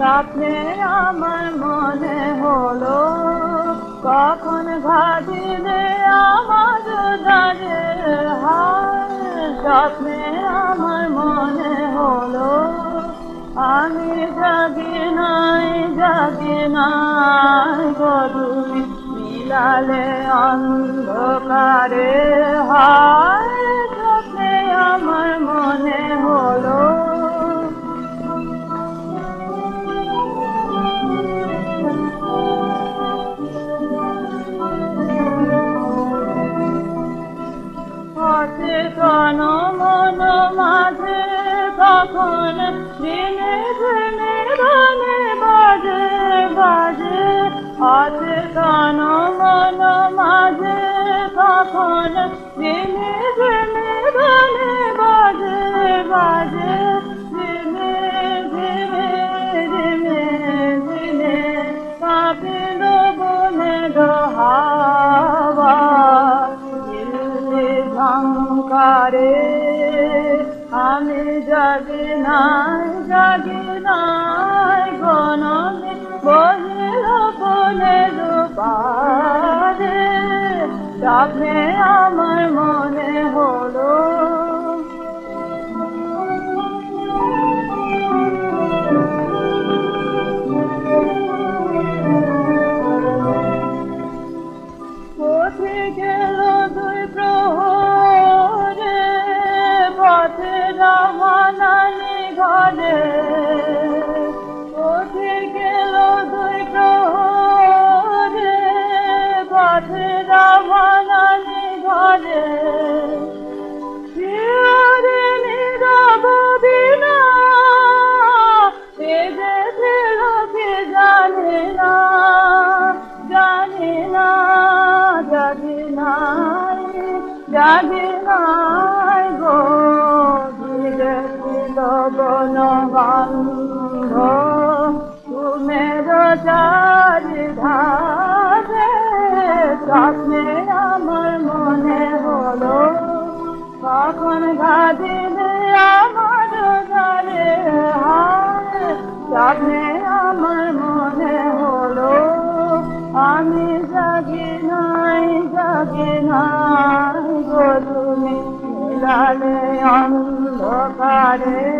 স্বপ্নে আমার মনে হলো কখন ভাজিলে আমার দাঁড়ের হার। স্বপ্নে আমার মনে হলো আমি জাগি নাই গধূলি মিলালে অন্ধকারে হার। স্বপ্নে আমার মনে হলো অচেতন মন মাঝে কখন দিনে দিনে গানে বাজে বাজে। অচেতন মন মাঝে কখন দিনে দিনে গানে বাজে বাজে। দিনে দিনে দিনে দিনে কাঁপিল বনে হাওয়া ঝংকারে। আমি জাগি নাই গণনে বহিল বনে দুপারে। স্বপ্নে আমার মনে হলো পথে গেল দুই প্রহরে পথে রামানানি ঘরে। পথে গেল দুই প্রহরে পথে রামানানি ঘরে। শিয়রে নীরব বিনা বেজেছে লোকে জানে না জানি না। জাগি নাই গো ধীরে ছিল বনগন্ধ তুমের চারি ধারে। স্বপ্নে আমার মনে হলো কখন গাদিলে আমার গালে হার। স্বপ্নে আমার মনে হলো আমি জাগি নাই গধূলি মিলালে অন্ধকারে